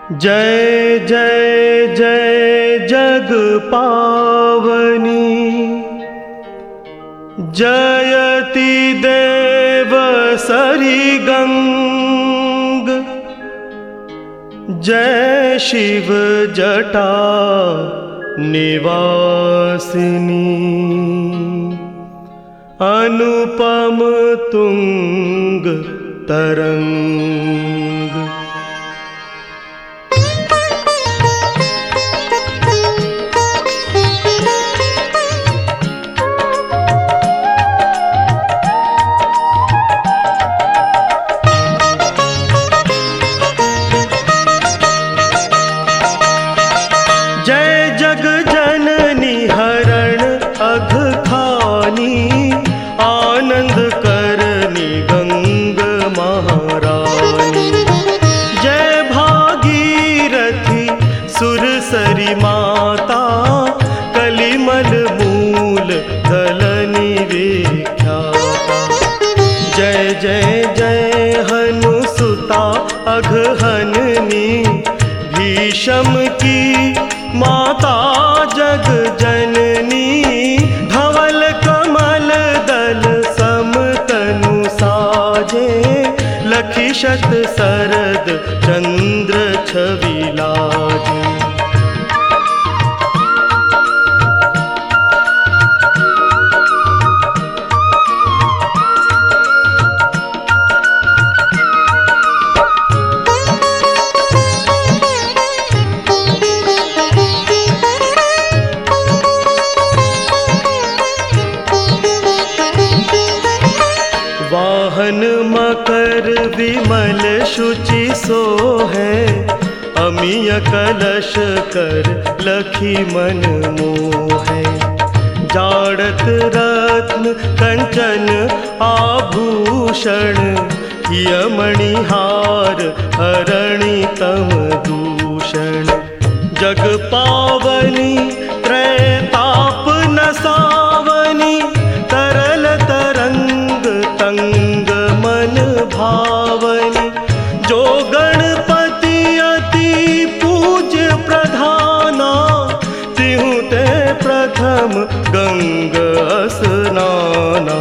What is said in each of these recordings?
जय जय जय जग पावनी, जयति देव सरी गंग। जय शिव जटा निवासिनी, अनुपम तुंग तरंग। जय जग जननी हरण अघ खानी, आनंद करनी गंग महारानी। जय भागीरथी सुरसरी माता, कलिमल मूल दलनी विख्याता। जय जय जय हनुसुता अघहननी, भीषम की माता जग जननी। धवल कमल दल समतनु साजे, लखी शत शरद चंद्र छवि लाजे। वाहन मकर विमल शुचि सोहै, अमीय कलश कर लखी मन मोहै। जाड़त रत्न कंचन आभूषण, यमणिहार हरणि तम दूषण। जग पावनी त्रैताप नसावनी, तरल तरंग तंग मन भावनी। जो गणपति अति पूज्य प्रधाना, तिहु ते प्रथम गंग स्नाना।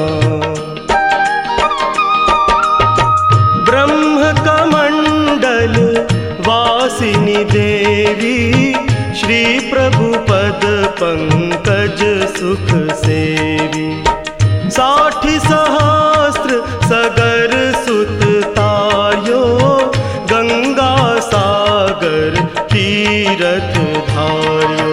ब्रह्म कमंडल वासिनी देवी, श्री प्रभु पद पंकज सुख सेवी। 60 सहस्त्र सगर सुत तार्यो, गंगा सागर तीरथ धार्यो।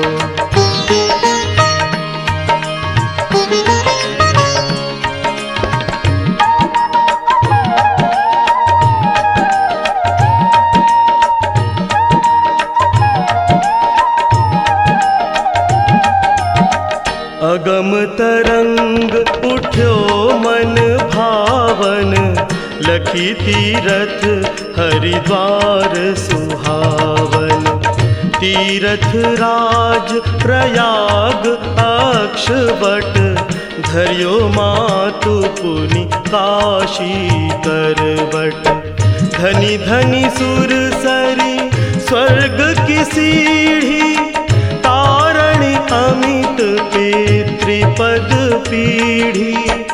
अगम तरंग उठ्यो मन भावन, लखी तीरथ हरिद्वार सुहावन। तीरथ राज प्रयाग अक्षवट, धर्यो मातु पुनि काशी करवट। धनी धनी सुरसरी स्वर्ग की सीढ़ी, तारणी अमित पितृपद पीढ़ी।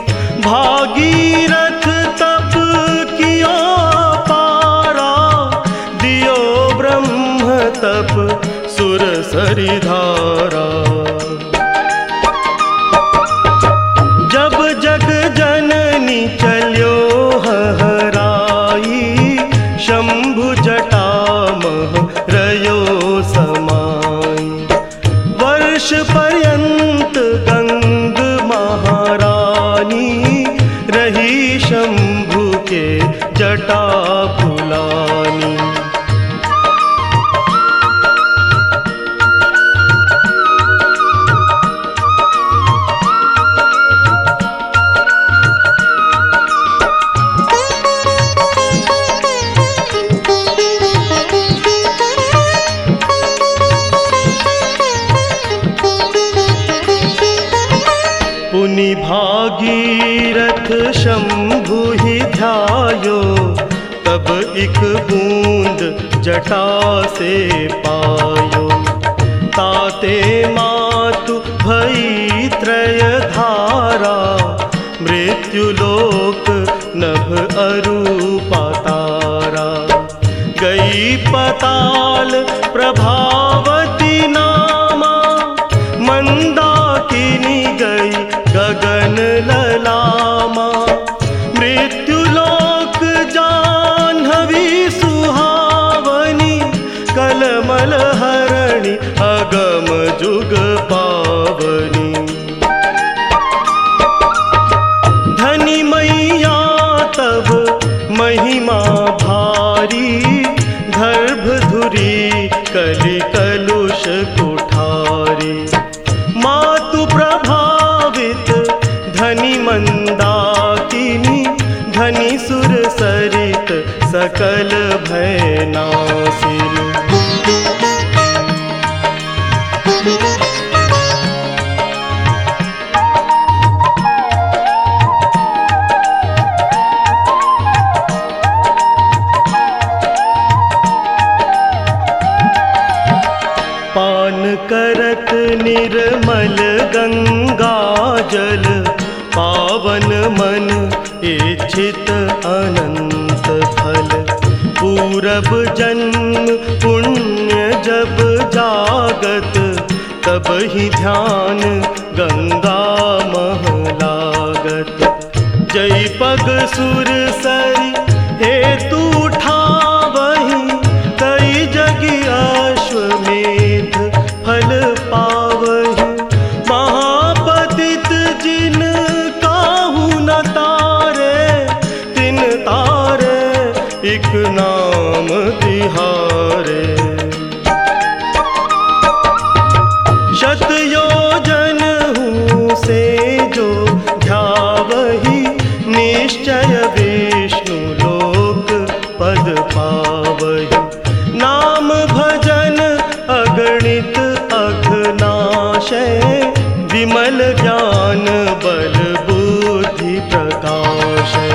भागीरथ तप किया पारा, दियो ब्रह्म तप सुरसरी धारा। जब जग जननी चल्यो हराई, शंभु जटा मह रयो समाई। वर्ष पर्यंत गंग महारानी, रही शंभु के जटा फुलानी। पुनि भागीरथ शंभु ही ध्यायो, तब एक बूंद जटा से पायो। ताते मातु भई त्रय धारा, मृत्युलोक नभ अरूपा तारा। गई पताल प्रभावती नामा, मंदाकिनी गई गगन ललामा। मृत्युलोक जाह्नवी सुहावनी, कलमल हरणी अगम जुग पावनी। धनी मैया तब महिमा भारी, गर्भ धुरी कलि कलुष कुठारी। मातु प्रभावित धनी मंदाकिनी, धनी सुर सरित सकल भय नासिनी। पान करत निर्मल गंगा जल, पावन मन इच्छित अनंत फल। पूरब जन्म पुण्य जब जागत, तब ही ध्यान गंगा मह लागत। जय पग सुर सरी हेतु उठावहि, कई जगि अश्वमेध फल पावहि। महापतित जिन काहू न तारे, तिन तारे एक नाम तिहारे। शत योजन हूँ से जो ध्यावहि, निश्चय विष्णु लोक पद पावहि। नाम भजन अगणित अघनाशय, विमल ज्ञान बल बुद्धि प्रकाशय।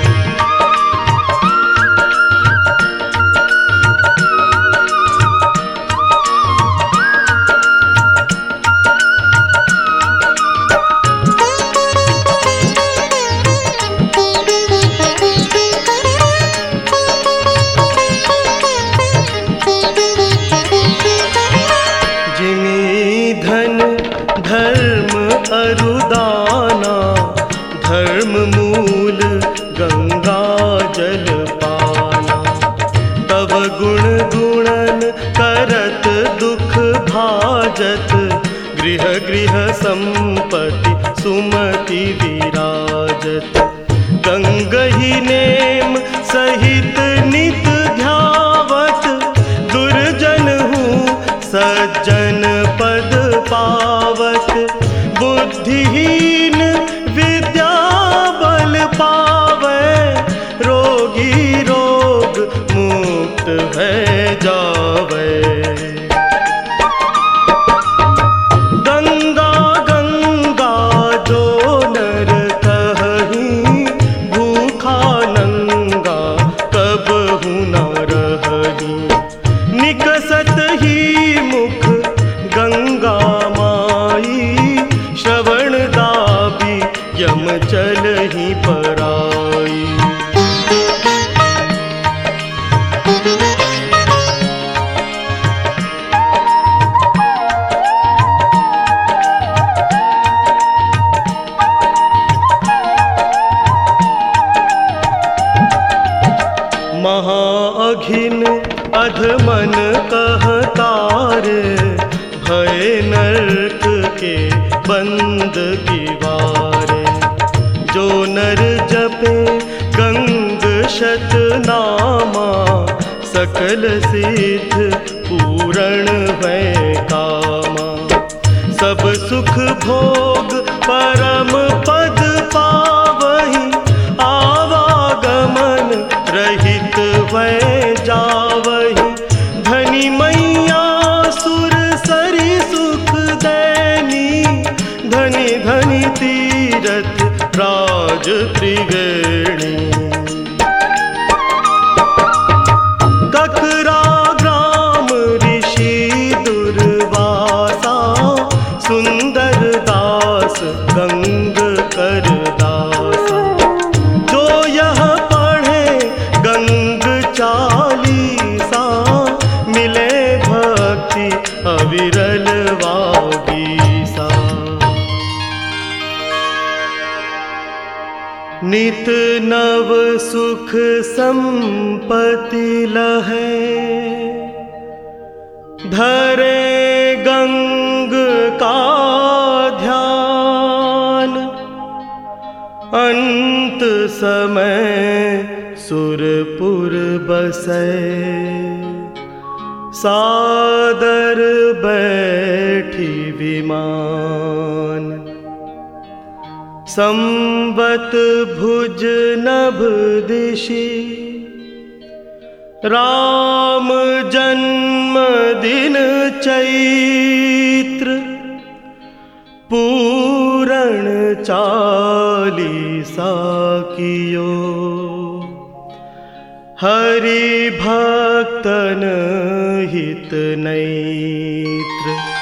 धर्म अरुदाना, धर्म मूल गंगा जल पाना। तब गुण गुणन करत दुख भाजत, गृह गृह संपत्ति सुमति विराजत। गंगहि नेम सहित नित ध्यावत, दुर्जन हूँ सज्जन पद पावत। बुद्धिहीन विद्या बल पावे, रोगी रोग मुक्त है जावे। गंगा गंगा जो नर कहि, भूखा नंगा कबहु न रहि। निकसत ही मुख गंगा माई, श्रवण दाबी यम चलहि पराई। महाअघिन अधमन कहतारे, भय नरक के बंद कीवारे। जो नर जपे गंग शत नामा, सकल सिद्ध पूरण भय कामा। सब सुख भोग परम पद पावहि, आवागमन रहित भय जावहि। धनी मैया सुर सरी सुख दैनी, धनी धनी तीरथ राज त्रिवेणी। सुख संपत्ति लहै, धरे गंग का ध्यान। अंत समय सुरपुर बसै, सादर बैठी विमान। संबत भुज नभ दिशि, राम जन्म दिन चैत्र। पूरण 40 कियो, हरि भक्तन हित नेत्र।